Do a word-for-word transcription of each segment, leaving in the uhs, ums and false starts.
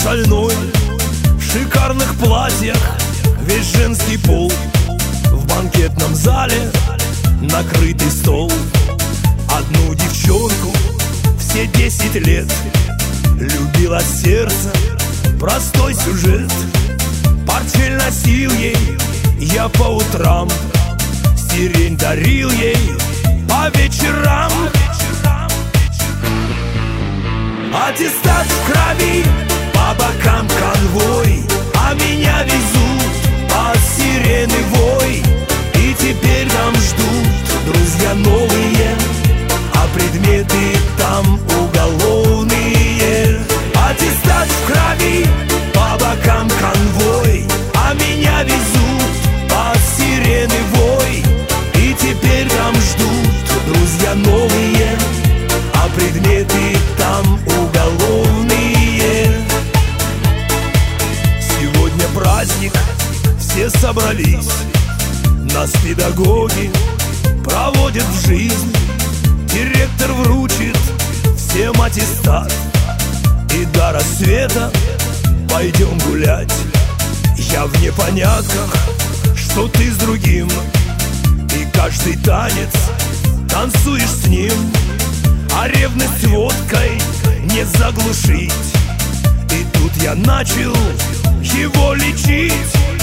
шальной, в шикарных платьях, весь женский пол. В банкетном зале накрытый стол. Одну девчонку все десять лет любила сердце, простой сюжет. Портфель носил ей я по утрам, сирень дарил ей по вечерам. Аттестат в крови, по бокам конвой, а меня везут под сирены вой. И теперь там ждут друзья новые, а предметы там уголовные. Аттестат в крови, по бокам конвой, а меня везут под сирены вой. И теперь там ждут друзья новые, а предметы там уголовные. Сегодня праздник, все собрались, нас педагоги проводят в жизнь. Директор вручит всем аттестат, и до рассвета пойдем гулять. Я в непонятках, что ты с другим, и каждый танец танцуешь с ним. А ревность водкой не заглушить, и тут я начал его лечить.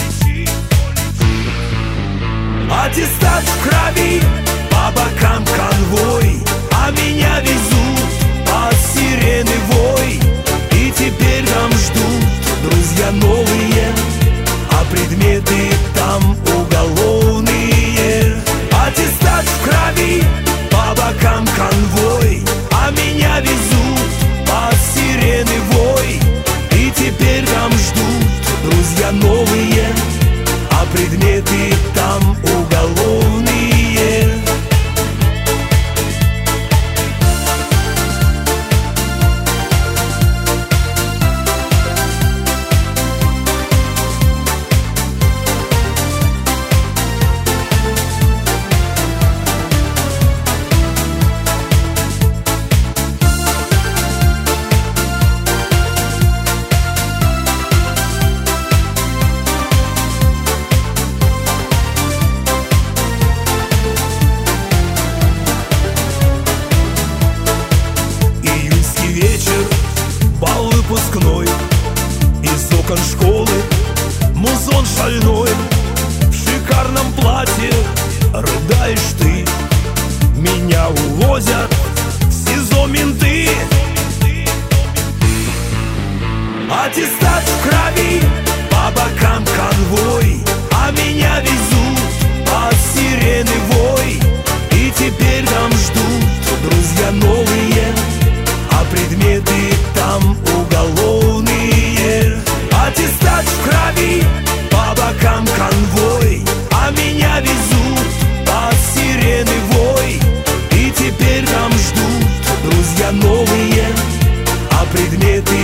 Аттестат в крови, по бокам конвой, а меня везут под сирены вой. И теперь там ждут друзья новые, а предметы там уголовные. Аттестат в крови, по бокам конвой, а меня везут под сирены вой. И теперь там ждут друзья новые, а предметы там уголовные. Выпускной, из окон школы музон шальной. В шикарном платье рыдаешь ты, меня увозят в СИЗО менты. Аттестат в крови, по бокам конвой, а меня везут под сирены вой. И теперь там ждут друзья новые, а предметы там уголовные. Аттестат в крови, по бокам конвой, а меня везут под сирены вой. И теперь там ждут друзья новые, а предметы